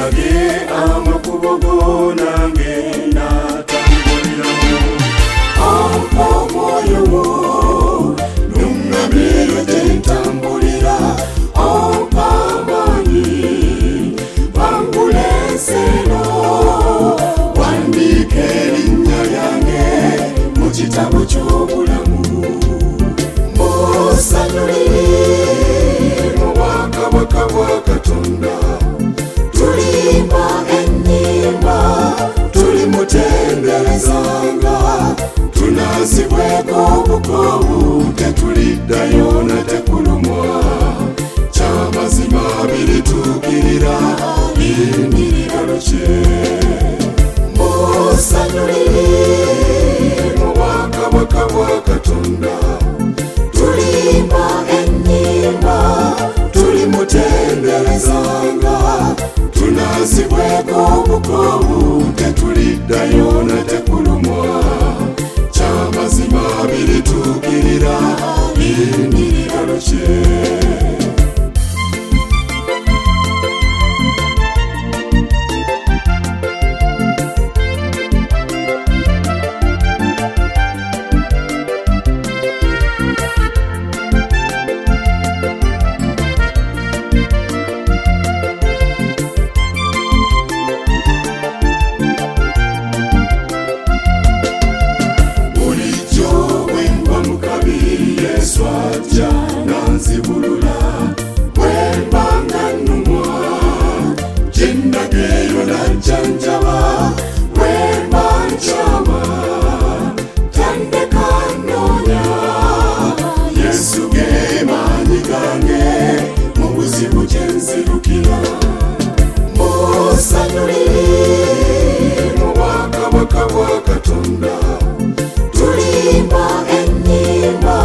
Mulage amakubo nange natambuliramu. Omwoyo n'umwami gentambulira, ompamanyi banguleseno, wandike erinnya lyange mu kitabo ky'obulamu. Musanyulire mu bwakabaka bwa Katonda, tulimba ennyimba tulimutenderezanga, tunazibweko obukobu tetuliddayo nate kulumwa. Kyamazima birituukirira lindirira lukye. Musanyulire mu bwakabaka bwa Katonda, tulimba ennyimba tulimutenderezanga, tunazibweko obukobu tetuliddayo nate kulumwa. Kyamazima birituukirira lindirira lukye. Swajja nanzibulula wembanga nnumwa, gyendageyo najjanjaba wemba nkyama, tandeka nnoonya Yesu ge maanyi gange mu buzibu gye nzirukira. Musanyulire mu bwakabaka bwa Katonda, tulimba ennyimba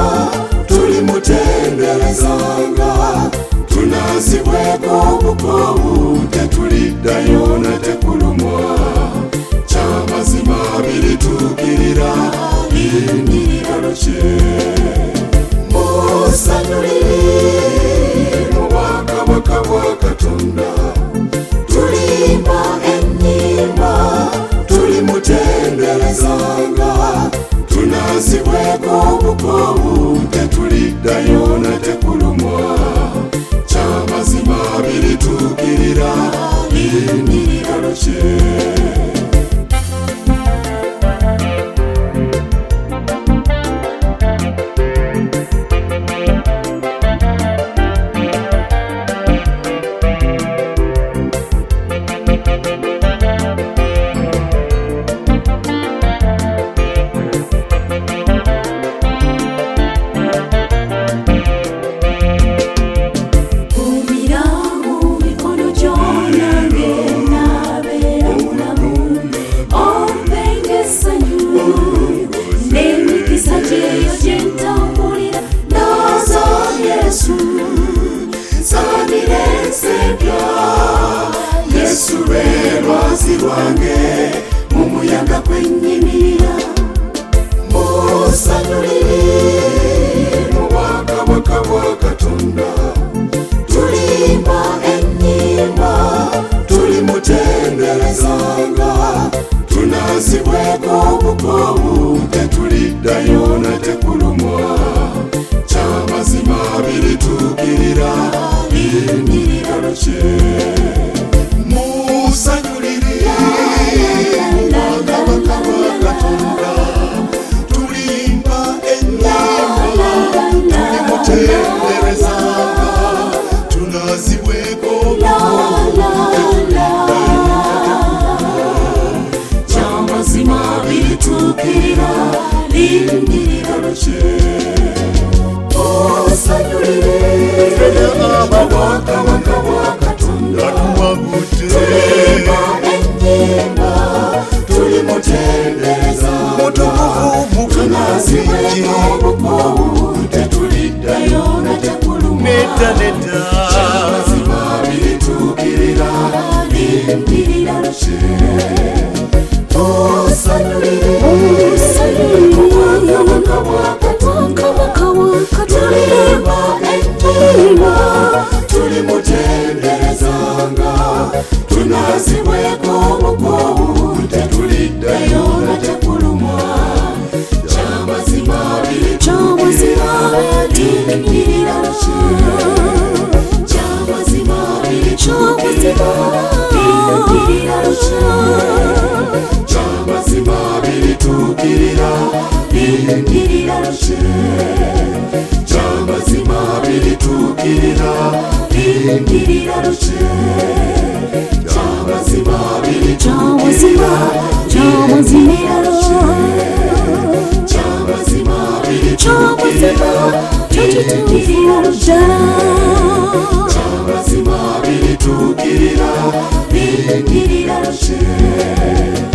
tulimutenderezanga, tunazibweko obukobu tetuliddayo nate kulumwa. Kyamazima birituukirira lindirira lukye. Musanyulire mu bwakabaka bwa Katonda, tulimba ennyimba tulimutenderezanga, tunazibweko obukobu tetuliddayo nate kulumwa. Kyamazima birituukirira lindirira lukye. Yesu lwe lwazi lwange mu muyaga gwennyimira. Musanyulire mu bwakabaka bwa Katonda, tulimba ennyimba tulimutenderezanga, tunazibweko obukobu tetuliddayo nate kulumwa. Kyamazima birituukirira lindirira lukye. Musanyulire mu bwakabaka bwa Katonda, tulimba ennyimba tulimutenderezanga, tunazibweko obukobu kyamazima birituukirira lindirira lukye. Musanyulire mu bwakabaka bwa Katonda, tulimba ennyimba tulimutenderezanga, tunazibweko obukobu tetuliddayo nate kulumwa. Kyamazima birituukirira lindirira lukye. Musanyulire mu bwakabaka bwa Katonda, tulimba ennyimba tulimutenderezanga, cy'amazima biritugirira bingirira ruke